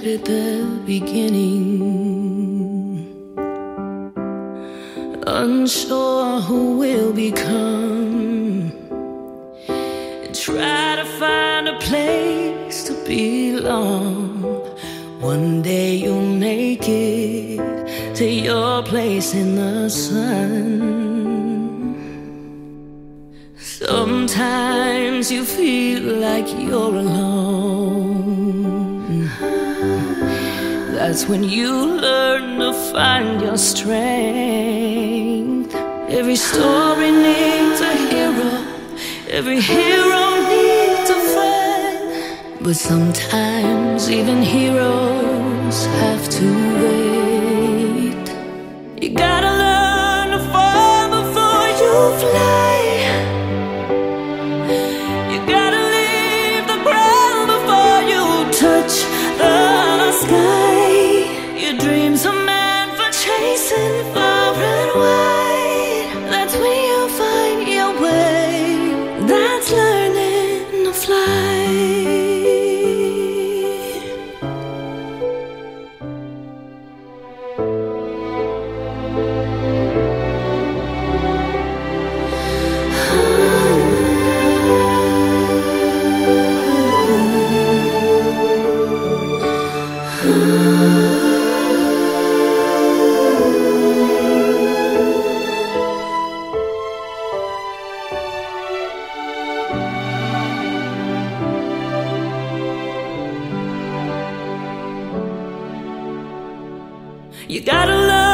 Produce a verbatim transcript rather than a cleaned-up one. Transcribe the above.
started at the beginning, unsure who will become, and try to find a place to belong. One day you'll make it to your place in the sun. Sometimes you feel like you're alone. That's when you learn to find your strength. Every story needs a hero, every hero needs a friend. But sometimes even heroes have to wait. You gotta learn to fall before you fly. Touch the sky. Your dreams are meant for chasing far and wide. That's when you find your way. That's learning to fly. You gotta love